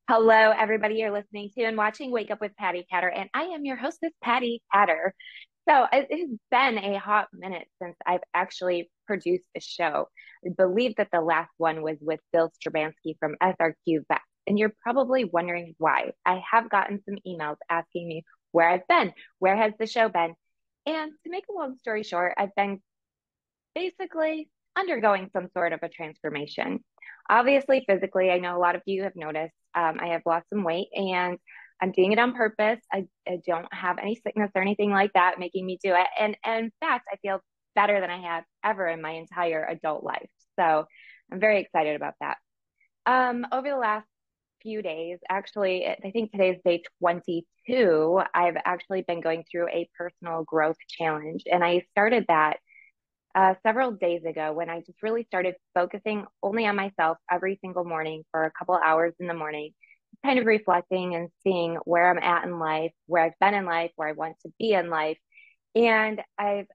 Hello, everybody. You're listening to and watching Wake Up with Patty Catter, and I am your hostess, Patty Catter. It has been a hot minute since I've actually produced a show. I believe that the last one was with Bill Strabansky from SRQ Vets, and you're probably wondering why. I have gotten some emails asking me where I've been, where has the show been? And to make a long story short, I've been basically undergoing some sort of a transformation. Obviously, physically, I know a lot of you have noticed I have lost some weight and I'm doing it on purpose. I don't have any sickness or anything like that making me do it. And in fact, I feel better than I have ever in my entire adult life. So I'm very excited about that. Over the last few days, actually, I think today's day 22, I've actually been going through a personal growth challenge. And I started that several days ago when I just really started focusing only on myself every single morning for a couple hours in the morning, kind of reflecting and seeing where I'm at in life, where I've been in life, where I want to be in life. And I've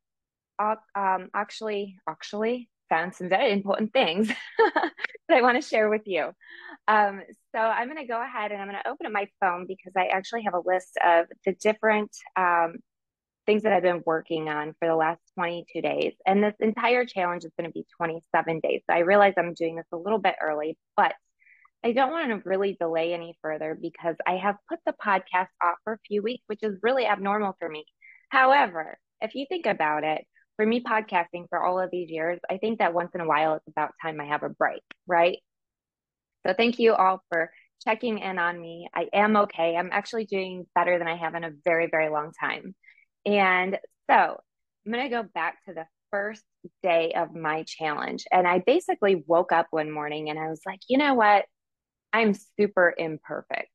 actually found some very important things that I want to share with you. So I'm going to go ahead and I'm going to open up my phone because I actually have a list of the different things that I've been working on for the last 22 days. And this entire challenge is going to be 27 days. So I realize I'm doing this a little bit early, but I don't want to really delay any further because I have put the podcast off for a few weeks, which is really abnormal for me. However, if you think about it, for me podcasting for all of these years, I think that once in a while it's about time I have a break, right? So thank you all for checking in on me. I am okay. I'm actually doing better than I have in a very, very long time. And so I'm going to go back to the first day of my challenge. And I basically woke up one morning and I was like, you know what? I'm super imperfect.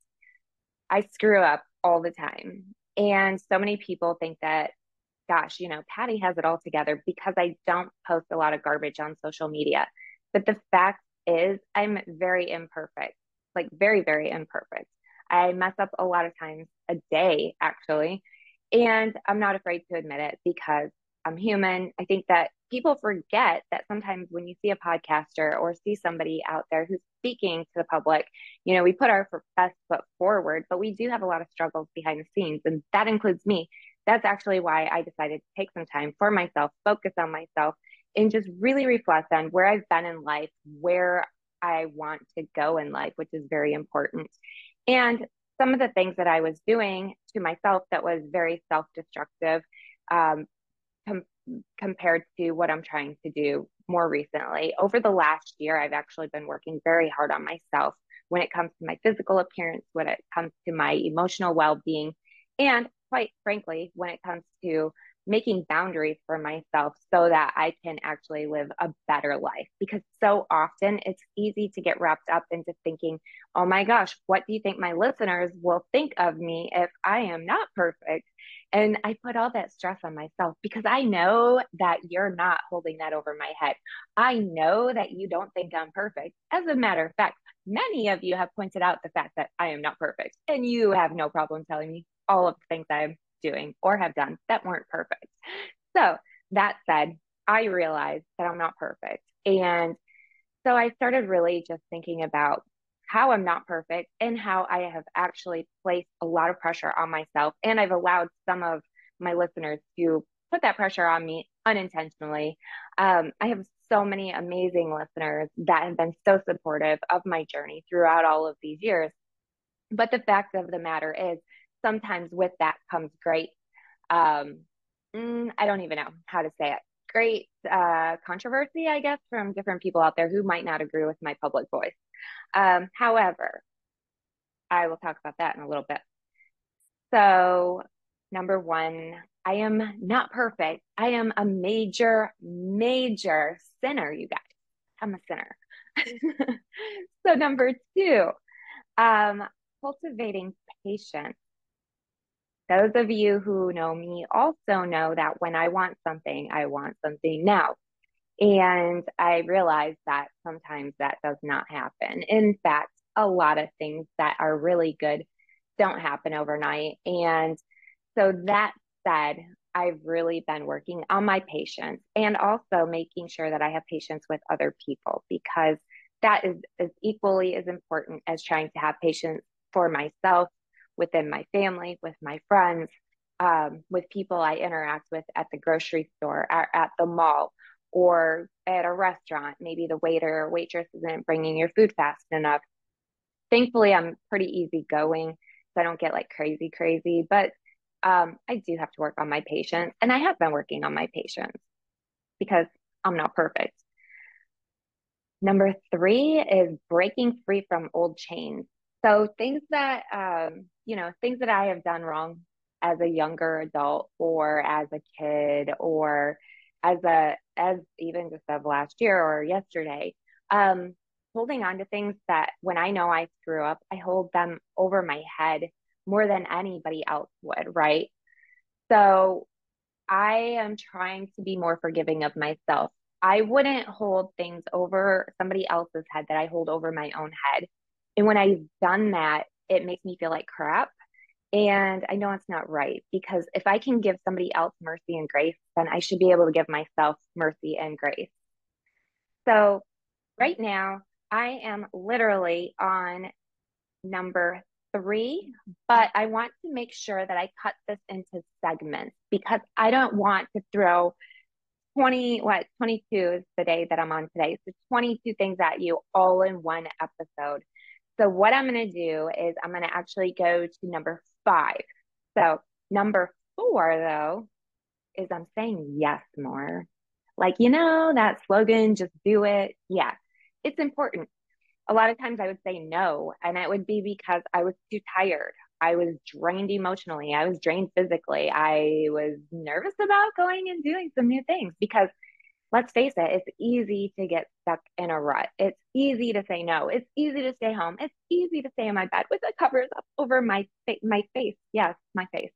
I screw up all the time. And so many people think that, gosh, Patty has it all together because I don't post a lot of garbage on social media. But the fact is, I'm very imperfect, like very, very imperfect. I mess up a lot of times a day, actually. And I'm not afraid to admit it because I'm human. I think that people forget that sometimes when you see a podcaster or see somebody out there who's speaking to the public, we put our best foot forward, but we do have a lot of struggles behind the scenes. And that includes me. That's actually why I decided to take some time for myself, focus on myself, and just really reflect on where I've been in life, where I want to go in life, which is very important. And some of the things that I was doing to myself that was very self destructive um, com- compared to what I'm trying to do more recently. Over the last year, I've actually been working very hard on myself when it comes to my physical appearance, when it comes to my emotional well being, and quite frankly, when it comes to making boundaries for myself so that I can actually live a better life. Because so often it's easy to get wrapped up into thinking, oh my gosh, what do you think my listeners will think of me if I am not perfect? And I put all that stress on myself because I know that you're not holding that over my head. I know that you don't think I'm perfect. As a matter of fact, many of you have pointed out the fact that I am not perfect, and you have no problem telling me all of the things I'm doing or have done that weren't perfect. So, that said, I realized that I'm not perfect. And so I started really just thinking about how I'm not perfect and how I have actually placed a lot of pressure on myself. And I've allowed some of my listeners to put that pressure on me unintentionally. I have so many amazing listeners that have been so supportive of my journey throughout all of these years. But the fact of the matter is, sometimes with that comes great, um, I don't even know how to say it. Great controversy, I guess, from different people out there who might not agree with my public voice. However, I will talk about that in a little bit. So, number one, I am not perfect. I am a major, major sinner, you guys. I'm a sinner. So, number two, um, cultivating patience. Those of you who know me also know that when I want something now. And I realize that sometimes that does not happen. In fact, a lot of things that are really good don't happen overnight. And so that said, I've really been working on my patience and also making sure that I have patience with other people because that is equally as important as trying to have patience for myself, within my family, with my friends, with people I interact with at the grocery store, at the mall, or at a restaurant. Maybe the waiter or waitress isn't bringing your food fast enough. Thankfully, I'm pretty easygoing, so I don't get like crazy, crazy. But I do have to work on my patience, and I have been working on my patience because I'm not perfect. Number three is breaking free from old chains. So things that things that I have done wrong as a younger adult or as a kid or as even just of last year or yesterday. Um, Holding on to things that when I know I screw up, I hold them over my head more than anybody else would, right? So I am trying to be more forgiving of myself. I wouldn't hold things over somebody else's head that I hold over my own head. And when I've done that, it makes me feel like crap. And I know it's not right because if I can give somebody else mercy and grace, then I should be able to give myself mercy and grace. So right now, I am literally on number three, but I want to make sure that I cut this into segments because I don't want to throw 22 is the day that I'm on today. So 22 things at you all in one episode. So what I'm going to do is I'm going to actually go to number five. So number four, though, is I'm saying yes more. Like, that slogan, just do it. Yeah, it's important. A lot of times I would say no, and it would be because I was too tired. I was drained emotionally. I was drained physically. I was nervous about going and doing some new things because let's face it, it's easy to get stuck in a rut. It's easy to say no. It's easy to stay home. It's easy to stay in my bed with the covers up over my face. Yes, my face.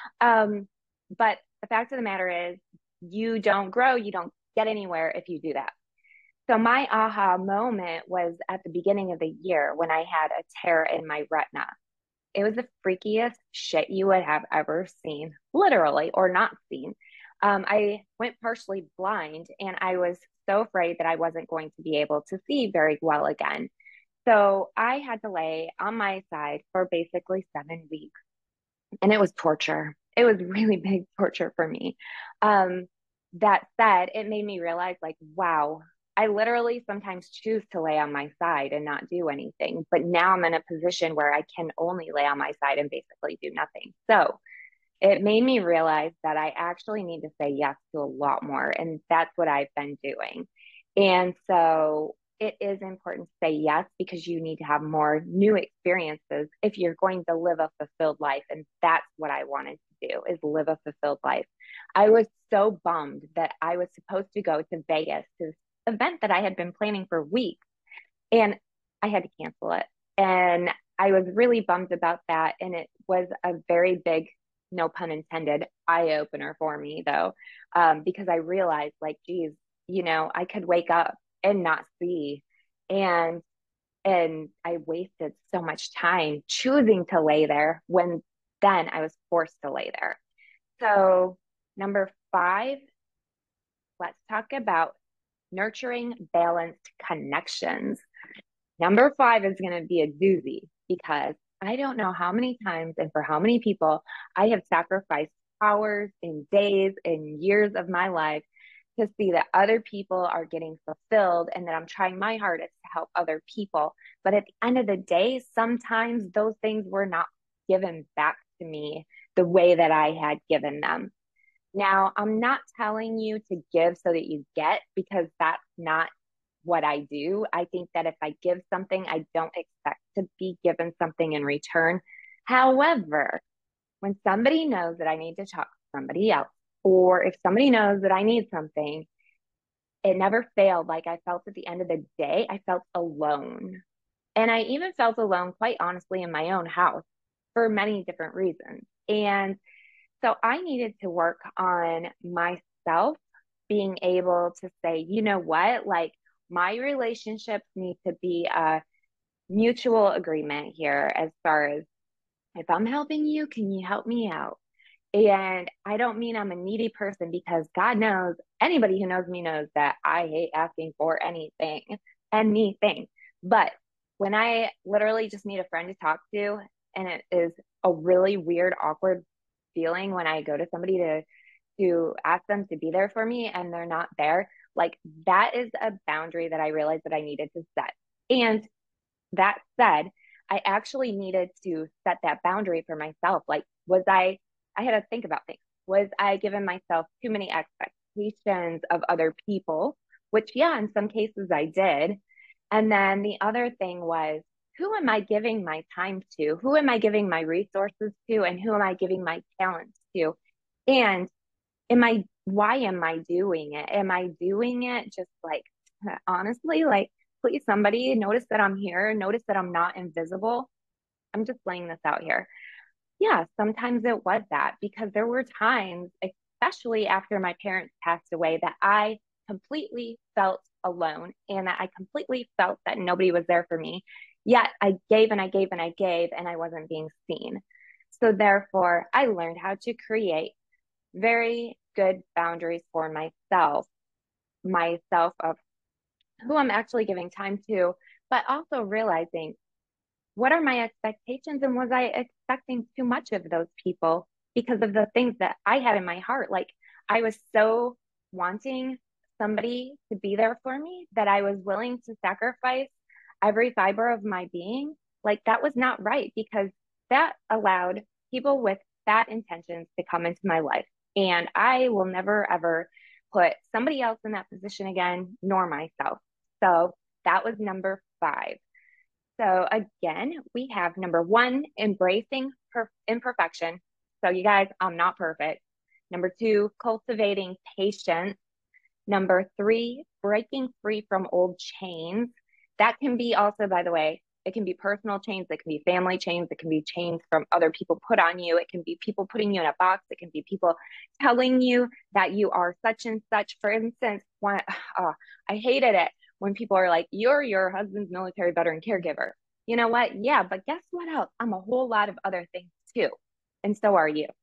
But the fact of the matter is, you don't grow, you don't get anywhere if you do that. So my aha moment was at the beginning of the year when I had a tear in my retina. It was the freakiest shit you would have ever seen, literally, or not seen. I went partially blind and I was so afraid that I wasn't going to be able to see very well again. So I had to lay on my side for basically 7 weeks, and it was torture. It was really big torture for me. Um, that said, it made me realize, like, wow, I literally sometimes choose to lay on my side and not do anything. But now I'm in a position where I can only lay on my side and basically do nothing. So it made me realize that I actually need to say yes to a lot more. And that's what I've been doing. And so it is important to say yes because you need to have more new experiences if you're going to live a fulfilled life. And that's what I wanted to do is live a fulfilled life. I was so bummed that I was supposed to go to Vegas to this event that I had been planning for weeks and I had to cancel it. And I was really bummed about that. And it was a very big, no pun intended, eye opener for me, though, because I realized, like, geez, I could wake up and not see. And I wasted so much time choosing to lay there when then I was forced to lay there. So, number five, let's talk about nurturing balanced connections. Number five is going to be a doozy because I don't know how many times and for how many people I have sacrificed hours and days and years of my life to see that other people are getting fulfilled and that I'm trying my hardest to help other people. But at the end of the day, sometimes those things were not given back to me the way that I had given them. Now, I'm not telling you to give so that you get because that's not what I do. I think that if I give something, I don't expect to be given something in return. However, when somebody knows that I need to talk to somebody else, or if somebody knows that I need something, it never failed. Like I felt at the end of the day, I felt alone. And I even felt alone, quite honestly, in my own house for many different reasons. And so I needed to work on myself being able to say, you know what, like my relationships need to be a mutual agreement here as far as if I'm helping you, can you help me out? And I don't mean I'm a needy person because God knows anybody who knows me knows that I hate asking for anything. But when I literally just need a friend to talk to, and it is a really weird, awkward feeling when I go to somebody to ask them to be there for me and they're not there, like that is a boundary that I realized that I needed to set. And that said, I actually needed to set that boundary for myself. Like, I had to think about things. Was I giving myself too many expectations of other people? Which, yeah, in some cases I did. And then the other thing was, who am I giving my time to? Who am I giving my resources to? And who am I giving my talents to? And why am I doing it? Am I doing it just like, honestly, like, please, somebody notice that I'm here, notice that I'm not invisible. I'm just laying this out here. Yeah, sometimes it was that because there were times, especially after my parents passed away, that I completely felt alone and that I completely felt that nobody was there for me. Yet I gave and I gave and I gave and I wasn't being seen. So therefore, I learned how to create very good boundaries for myself of who I'm actually giving time to, but also realizing what are my expectations and was I expecting too much of those people because of the things that I had in my heart? Like I was so wanting somebody to be there for me that I was willing to sacrifice every fiber of my being. Like that was not right because that allowed people with bad intentions to come into my life. And I will never ever put somebody else in that position again, nor myself. So that was number five. So again, we have number one, embracing imperfection. So you guys, I'm not perfect. Number two, cultivating patience. Number three, breaking free from old chains. That can be also, by the way, it can be personal chains, it can be family chains, it can be chains from other people put on you, it can be people putting you in a box, it can be people telling you that you are such and such. For instance, I hated it when people are like, you're your husband's military veteran caregiver. You know what? Yeah, but guess what else? I'm a whole lot of other things too. And so are you.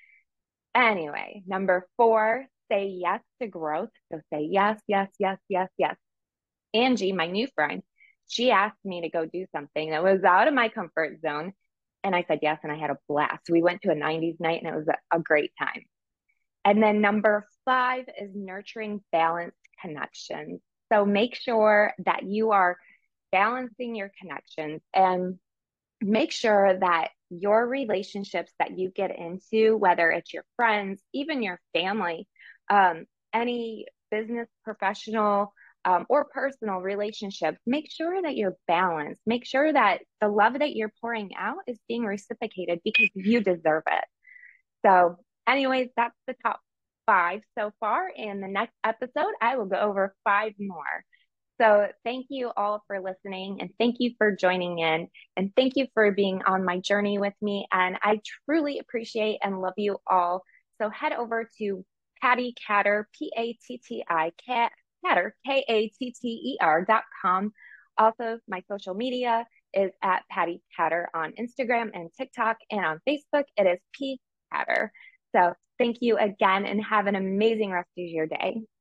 Anyway, number four, say yes to growth. So say yes, yes, yes, yes, yes. Angie, my new friend, she asked me to go do something that was out of my comfort zone. And I said yes, and I had a blast. We went to a 90s night and it was a great time. And then number five is nurturing balanced connections. So make sure that you are balancing your connections and make sure that your relationships that you get into, whether it's your friends, even your family, any business professional or personal relationships, make sure that you're balanced. Make sure that the love that you're pouring out is being reciprocated because you deserve it. So, anyways, that's the top five so far. In the next episode, I will go over five more. So, thank you all for listening and thank you for joining in and thank you for being on my journey with me. And I truly appreciate and love you all. So, head over to Patti Katter, Katter, KATTER.com. Also, my social media is at Patti Katter on Instagram and TikTok, and on Facebook, it is P Katter. So, thank you again and have an amazing rest of your day.